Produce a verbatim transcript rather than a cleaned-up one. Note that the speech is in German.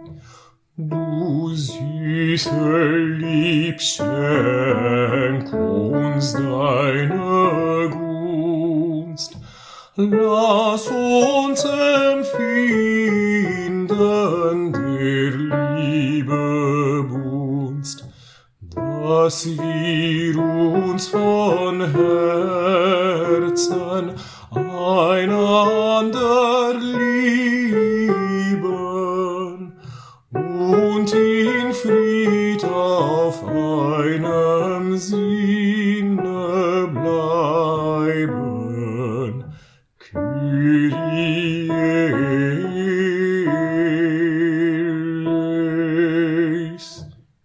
Du süße Lieb, schenk uns deine Gunst, lass uns empfinden der Liebe Bunst, dass wir uns von Herzen einander lieben und in Fried auf einem Sinne bleiben.